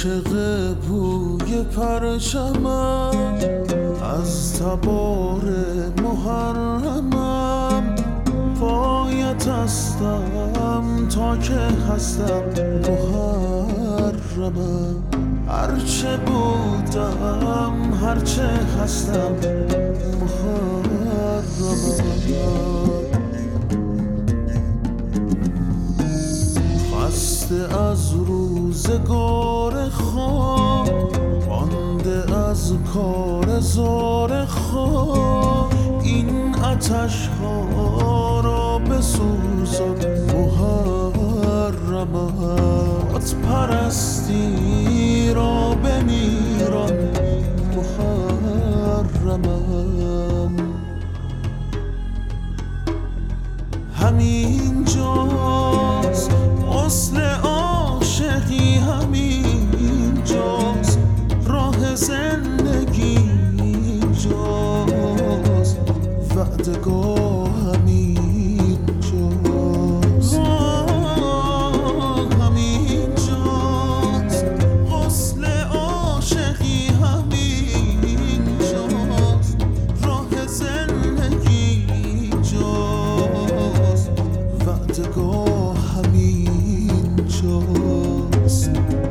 عاشق بوی پرچمم، از تبار محرمم. پایت هستم تا که هستم محرمم. هرچه بودم هرچه هستم محرمم. خسته از روزگار خواب، مانده از کار زار خواب. این آتش ها را بسوزان محرمم. بت پرستی را بمیران محرمم. همین جاست اصل عاشقی، همین جاست راه زندگی، جاست وعدگاه، همین جاست. همین جاست اصل عاشقی، همین جاست راه زندگی، جاست وعدگاه، همین جاست.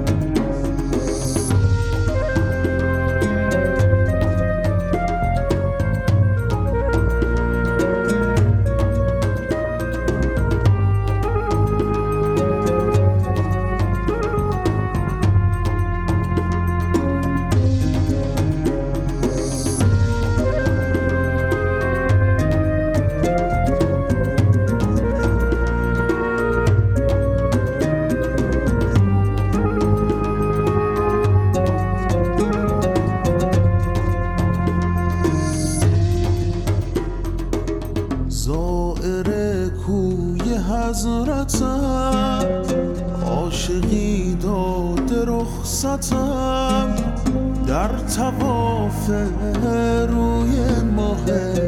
زائر کوی حضرتم، عاشقی داده رخصتم. در طواف روی ماه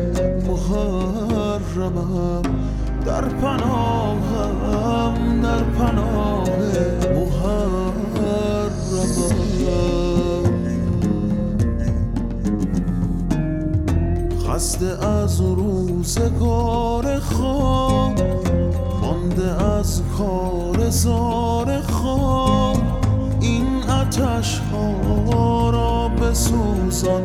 محرمم. در پناهم، در پناه محرمم. خسته از روزگار خواب، مانده از کار زار خواب. این آتش ها را بسوزان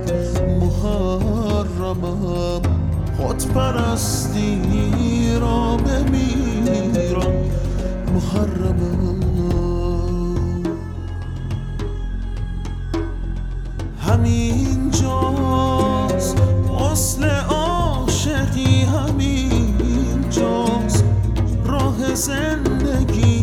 محرمم. خود پرستی را بمیران محرمم. همین جاست اصل عاشقی، همین جاست راه زندگی،